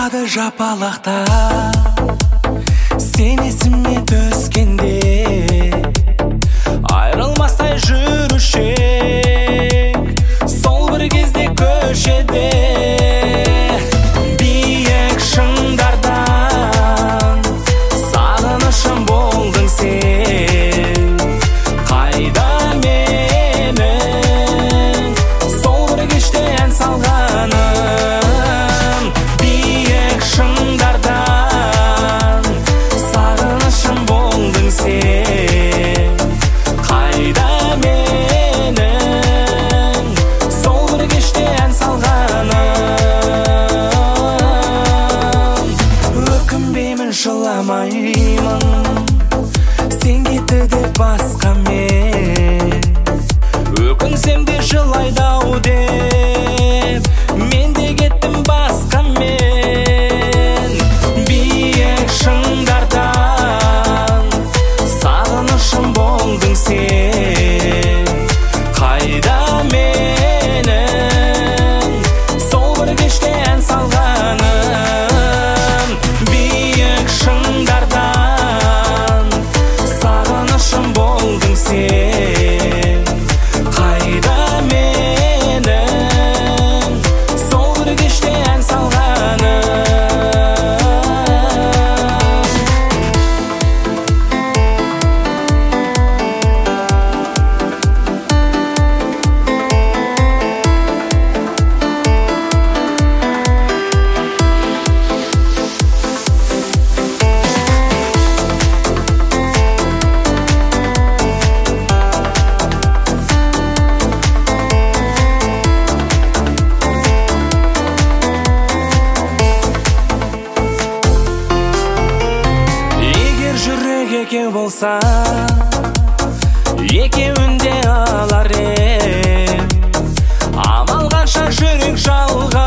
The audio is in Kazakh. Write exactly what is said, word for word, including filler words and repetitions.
Жауады жапалақта сен есіме түскенде, айрылмастай жүруші сол бір кезде көшеде. Биік шыңдардан сағынышым болдың сен, қайда менің сол бір кеште ән салғаным. Биік шыңдардан сағынышым болдың сен, қайда менің сол бір кеште ән салғаным. Өкінбеймін, жыламаймын, сен кетті деп басқамен, өкінсем де жылайды-ау деп мен де кеттім басқамен. Биік шыңдардан сағынышым болдың сен, қайда менің сол бір кеште ән салғаным. Биік шыңдардан сағынышым болдың сен, қайда менің сол бір кеште ән салғаным. Егер жүрек екеу болса, екеуін де алар ем, амал қанша жүрек жалған.